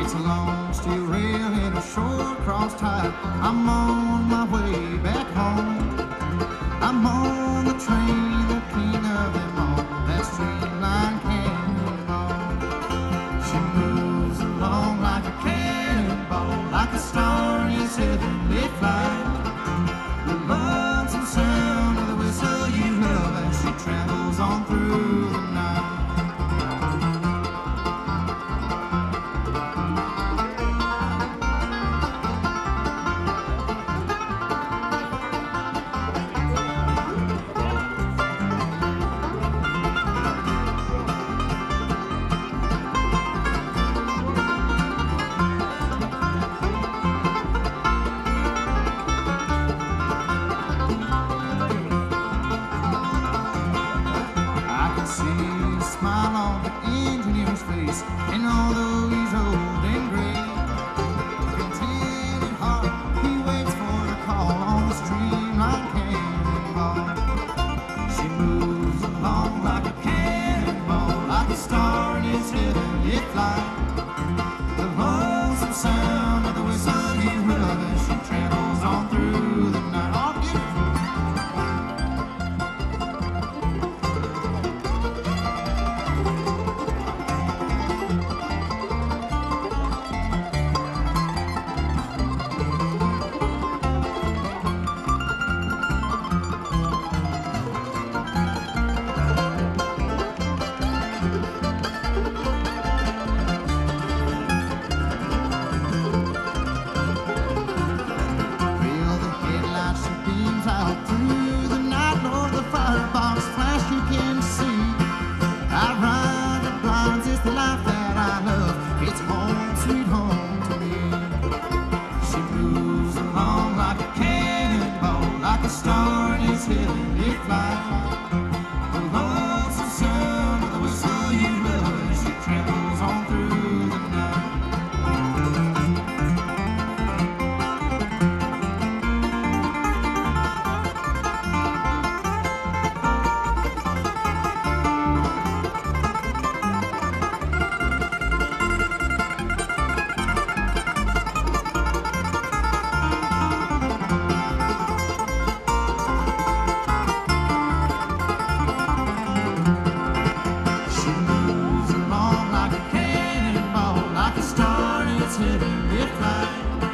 It's a long steel rail and a short cross tie. I'm on my way back home. I'm on the train, the king of them all, that streamline cannonball. She moves along like a cannonball, like a star in his heavenly flight. The lonesome sound of the whistle you love as she travels on through the night. See a smile on the engineer's face, and although he's old and gray, contented heart, he waits for a call on the streamline cannonball. She moves along like a cannonball, like a star in his heavenly flight. The lonesome sound of the whistle you love as she travels on through the night. Oh, beautiful. Out through the night, Lord, the firebox flash you can see. I ride the blinds, it's the life that I love. It's home, sweet home to me. She moves along like a cannonball, like a star in his heavenly flight. The lonesome sound of the whistle you love as she travels on through the night. Like a star in its heavenly flight.